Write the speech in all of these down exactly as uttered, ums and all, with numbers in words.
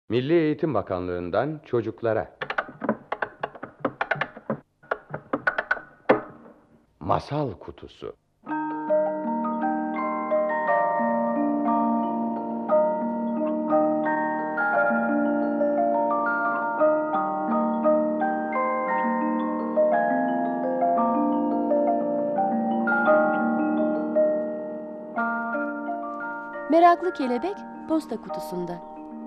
Milli Eğitim Bakanlığı'ndan çocuklara. Masal Kutusu. Meraklı Kelebek posta kutusunda.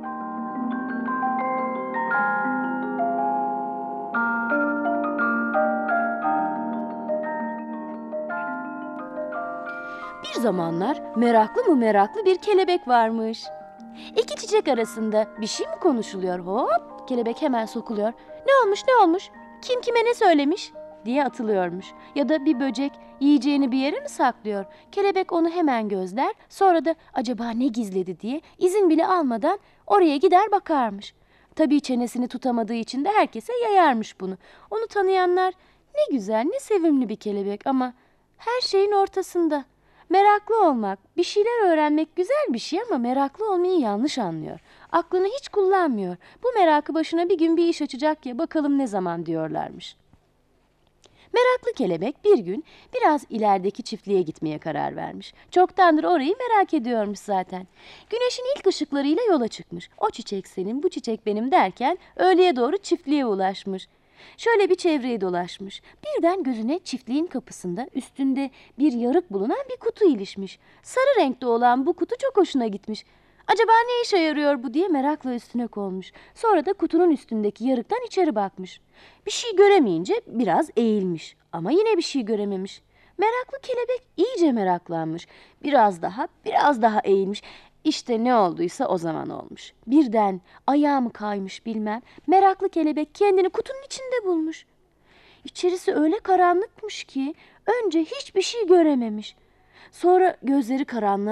Bir zamanlar meraklı mı meraklı bir kelebek varmış. İki çiçek arasında bir şey mi konuşuluyor? Hop, kelebek hemen sokuluyor. Ne olmuş, ne olmuş? Kim kime ne söylemiş diye atılıyormuş. Ya da bir böcek yiyeceğini bir yere mi saklıyor? Kelebek onu hemen gözler, sonra da acaba ne gizledi diye izin bile almadan oraya gider bakarmış. Tabii çenesini tutamadığı için de herkese yayarmış bunu. Onu tanıyanlar ne güzel, ne sevimli bir kelebek ama her şeyin ortasında. Meraklı olmak, bir şeyler öğrenmek güzel bir şey ama meraklı olmayı yanlış anlıyor. Aklını hiç kullanmıyor. Bu merakı başına bir gün bir iş açacak ya, bakalım ne zaman diyorlarmış. Meraklı kelebek bir gün biraz ilerideki çiftliğe gitmeye karar vermiş. Çoktandır orayı merak ediyormuş zaten. Güneşin ilk ışıklarıyla yola çıkmış. O çiçek senin, bu çiçek benim derken öğleye doğru çiftliğe ulaşmış. Şöyle bir çevreyi dolaşmış. Birden gözüne çiftliğin kapısında üstünde bir yarık bulunan bir kutu ilişmiş. Sarı renkte olan bu kutu çok hoşuna gitmiş. Acaba ne işe yarıyor bu diye merakla üstüne konmuş. Sonra da kutunun üstündeki yarıktan içeri bakmış. Bir şey göremeyince biraz eğilmiş ama yine bir şey görememiş. Meraklı kelebek iyice meraklanmış. Biraz daha, biraz daha eğilmiş. İşte ne olduysa o zaman olmuş. Birden ayağı mı kaymış bilmem. Meraklı kelebek kendini kutunun içinde bulmuş. İçerisi öyle karanlıkmış ki önce hiçbir şey görememiş. Sonra gözleri karanlığa